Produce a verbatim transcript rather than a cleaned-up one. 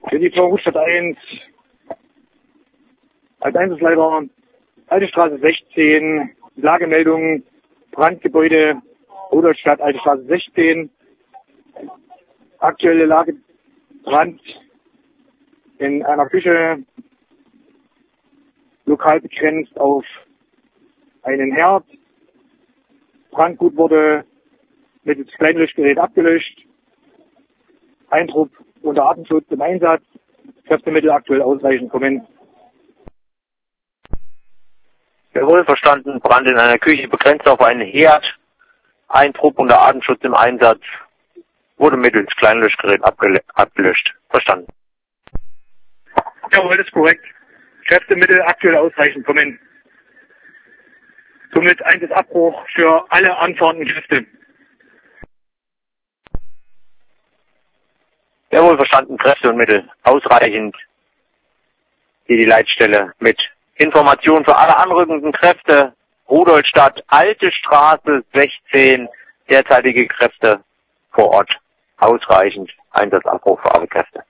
Für die Frau Rudstadt eins als Einsatzleiter Alte Straße sechzehn, Lagemeldung, Brandgebäude, Rudolstadt, Alte Straße sechzehn. Aktuelle Lage, Brand in einer Küche, lokal begrenzt auf einen Herd. Brandgut wurde mittels Kleinlöschgerät abgelöscht. Eintrupp unter Atemschutz im Einsatz. Kräftemittel aktuell ausreichend. Kommen. Jawohl, verstanden. Brand in einer Küche begrenzt auf einen Herd. Eintrupp unter Atemschutz im Einsatz. Wurde mittels Kleinlöschgerät abgelöscht. Verstanden. Jawohl, das ist korrekt. Kräftemittel aktuell ausreichend. Kommen. Somit Einsatzabbruch für alle anfahrenden Kräfte. Jawohl, verstanden. Kräfte und Mittel ausreichend. Hier die Leitstelle mit Informationen für alle anrückenden Kräfte. Rudolstadt, Alte Straße sechzehn. Derzeitige Kräfte vor Ort. Ausreichend. Einsatzabbruch für alle Kräfte.